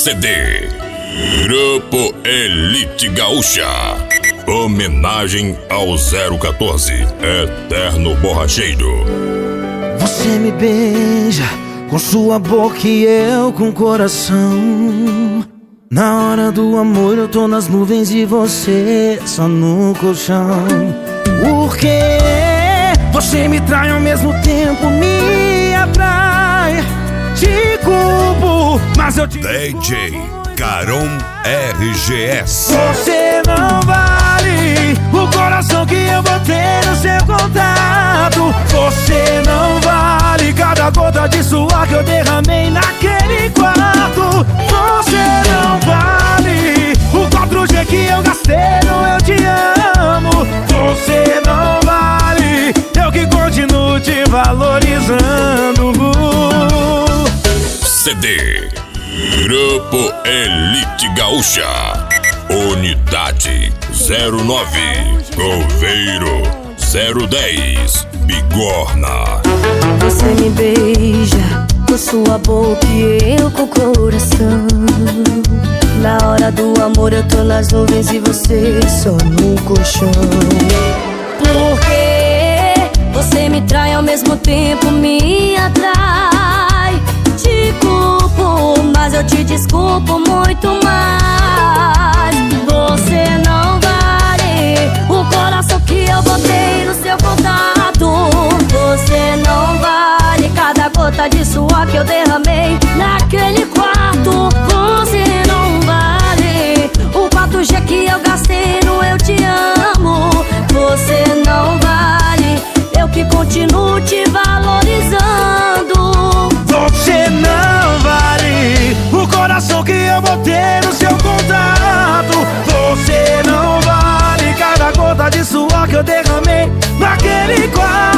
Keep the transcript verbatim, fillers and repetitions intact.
C D Grupo Elite Gaúcha. Homenagem ao zero quatorze, Eterno Borracheiro. Você me beija com sua boca e eu com o coração. Na hora do amor eu tô nas nuvens e você só no colchão. Por quê? Você me trai ao mesmo tempo, me atrai. Te culpo, mas eu te D J Caron R G S. Você não vale o coração que eu botei no seu contato. Você não vale cada gota de suor que eu derramei naquele quarto. Você não vale o quatro G que eu gastei no Eu Te Amo. Você não vale, eu que continuo te valorizando. C D Grupo Elite Gaúcha. Unidade zero nove, Coveiro zero dez, Bigorna. Você me beija com sua boca e eu com o coração. Na hora do amor eu tô nas nuvens e você só no colchão. Porque você me trai ao mesmo tempo, me atrai. Te culpo, mas eu te desculpo muito mais. Você não vale o coração que eu botei no seu contato. Você não vale cada gota de suor que eu derramei naquele quarto. Você não vale o quatro G que eu gastei no Eu Te Amo. Você não vale, eu que continuo te valorizando. Você não vale o coração que eu botei no seu contato. Você não vale cada gota de suor que eu derramei naquele quarto.